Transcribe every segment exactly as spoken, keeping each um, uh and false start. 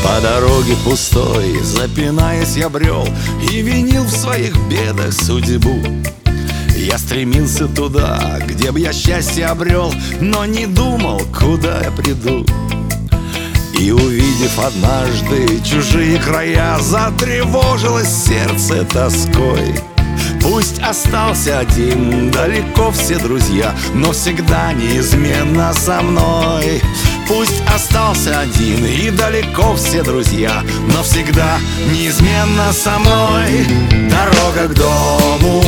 По дороге пустой, запинаясь, я брел и винил в своих бедах судьбу. Я стремился туда, где б я счастье обрел, но не думал, куда я приду. И увидев однажды чужие края, затревожилось сердце тоской. Пусть остался один, далеко все друзья, но всегда неизменно со мной. Пусть остался один и далеко все друзья, но всегда неизменно со мной. Дорога к дому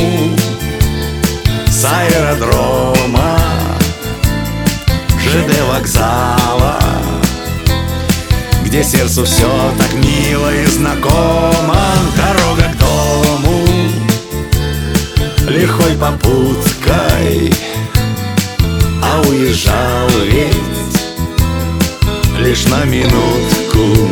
с аэродрома, ЖД вокзала, где сердцу все так мило и знакомо. Дорога к дому лихой попуткой, а уезжал ведь лишь на минутку.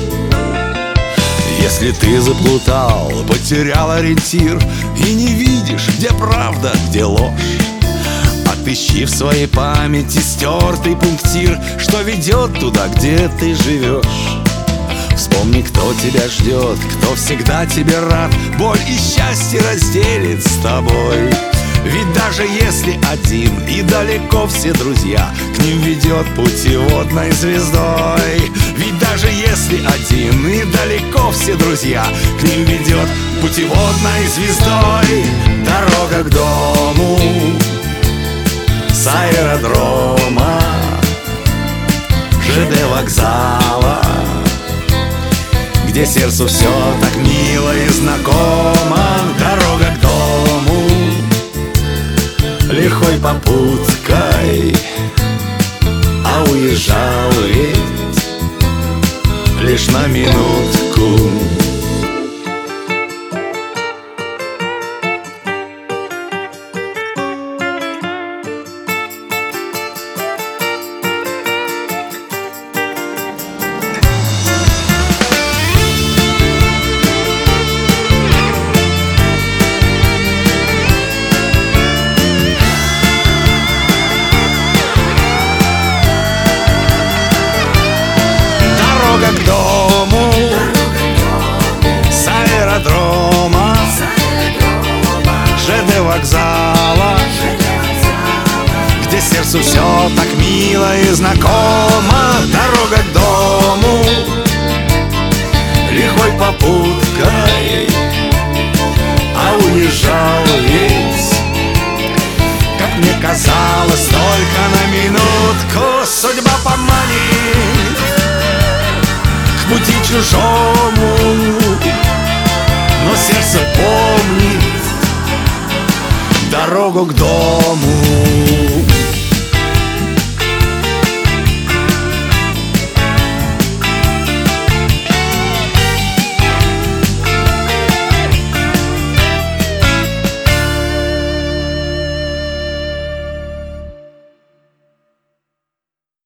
Если ты заплутал, потерял ориентир и не видишь, где правда, где ложь, отыщи в своей памяти стертый пунктир, что ведет туда, где ты живешь. Вспомни, кто тебя ждет, кто всегда тебе рад, боль и счастье разделит с тобой. Ведь даже если один и далеко все друзья, к ним ведет путеводной звездой. Ведь даже если один и далеко все друзья, к ним ведет путеводной звездой. Дорога к дому с аэродрома, ЖД вокзала, где сердцу все так мило и знакомо. Дорога к дому лихой попуткой, а уезжал ведь лишь на минутку. К дому с аэродрома, ЖД вокзала, где сердцу все так мило и знакомо. Дорога к дому лихой попуткой, а уезжал ведь, как мне казалось, только на минутку. Судьба поманит к пути чужому, но сердце помнит дорогу к дому.